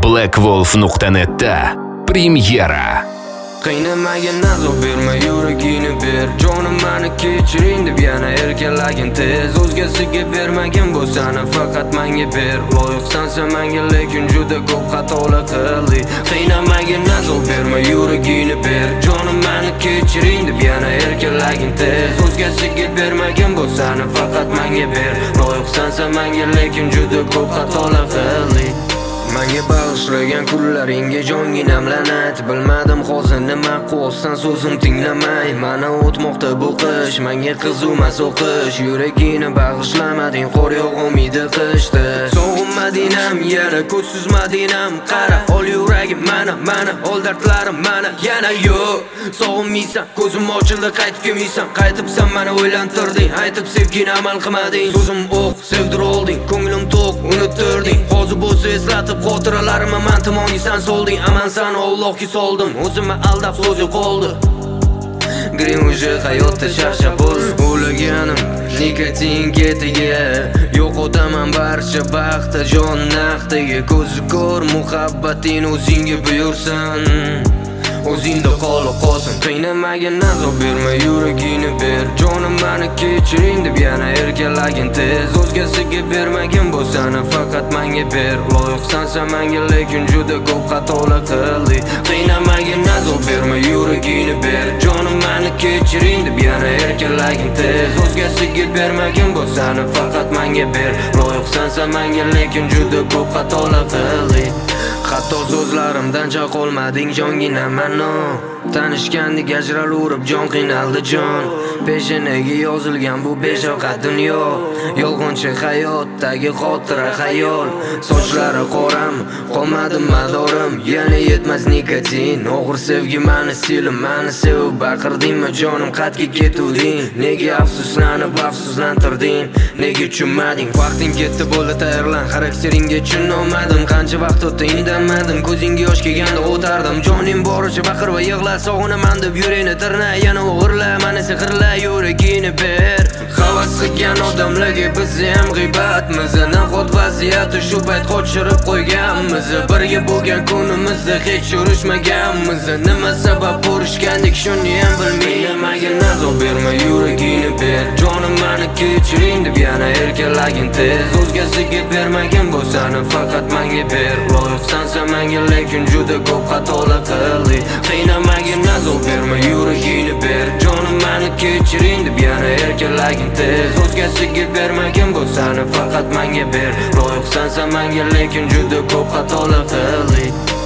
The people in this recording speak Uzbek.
blackwolf.net'da premyera. Qiynamaga nazo berma, yuragingni ber. Jonim meni kechiring deb yana erkalagin tez. O'zgasiga bermagin bu sani, faqat menga ber. Loyiqsansa menga, lekin juda ko'p xatolar qildik. Qiynamaga nazo berma, yuragingni ber. Jonim meni kechiring deb yana erkalagin tez. O'zgasiga bermagin bu sani, faqat menga ber. Loyiqsansa menga, lekin juda ko'p xatolar qildik. Menga bag'ishlagan kunlaringga jonginam la'nat. Bilmadim hozir nima qilsan, so'zim tinglamay. Mana o'tmoqda bu qish, menga qizumas o'qish. Yuragingni bag'ishlamading, qor yog'maydi qishda. Sog'inmading-am, yana ko'z suzmading-am. Qara, ol yuragim mana ol dardlarim mana. Yana yo'q, sog'inmaysan, ko'zim ochildi, qaytib kelmaysan. Qaytibsan, meni o'ylantirding, aytib sevgini amal qilmading. So'zim o'q, sevdir olding, ko'nglim to'q, unuttirding. Hozir bo'lsa eslatib xotiralarimni men tomonga san solding. Aman san Allohga soldim, o'zimni aldab so'z yo'qoldi. Green уже hayotda shashab bo'l. O'laganim nikotin ketiga, yo'qotaman barcha baxtda, jon naqdiga. Ko'zi ko'r muhabbating o'zingga buyursin, o'zingda qolsin. Qiynamaga nazo berma, yuragingni ber. Jonim meni kechiring deb yana erkalagin tez. O'zgasiga bermagin bu sani, faqat menga ber. Loyiqsansa menga, lekin juda ko'p xatolar qildik. Qiynamaga nazo berma, yuragingni ber. Jonim meni kechiring deb yana erkalagin tez. O'zgasiga bermagin bu sani, faqat menga ber. Loyiqsansa menga, lekin juda ko'p xatolar qildik. Hatto so'zlarimdan qolmading jonginam mano. Tanishgandek ajralaverib jon qiynaldi jon. Peshanaga yozilgan bu beshafqat dunyo. Yolg'onchi hayotdagi xotira xayol. Sochlari qoram, qolmadi madorim. Yana yetmas nikotin, og'ir sevgi meni stilim. Meni sevib baqirdingmi jonim, qatga ketuvding. Nega afsuslanib afsuslantirding? Nega tushunmading? Vaqting ketdi, bo'ldi tayyorlan. Xarakteringga tushunolmadim. Qancha vaqt o'tdi indamadim. Ko'zingga yosh kelganda o'tardim. Jonim boricha baqir va yig'la, sog'inaman deb yurakni tirna. Yana o'g'irla, meni sehrla, yuragingni ber. Havas qilgan odamlarga bizni ham g'iybatmiz. Nahot vaziyatni shu payt qochirib qo'yganmiz. Birga bo'lgan kunimizda hech urushmaganmiz. Nima sabab urushgandik, shuni ham bilmayman. Menga nazo berma, yuragingni ber. Jonim meni kechiring deb yana erkalagin tez. O'zgasiga bermagin bu sani, faqat menga ber. Loyiqsansa menga, lekin juda ko'p xatolar qildik. Qiynamaga nazo berma, yuragingni ber. Jonim meni kechiring deb yana erkalagin tez. O'zgasiga bermagin bu sani, faqat menga ber. Loyiqsansa menga, lekin juda ko'p xatolar qildik.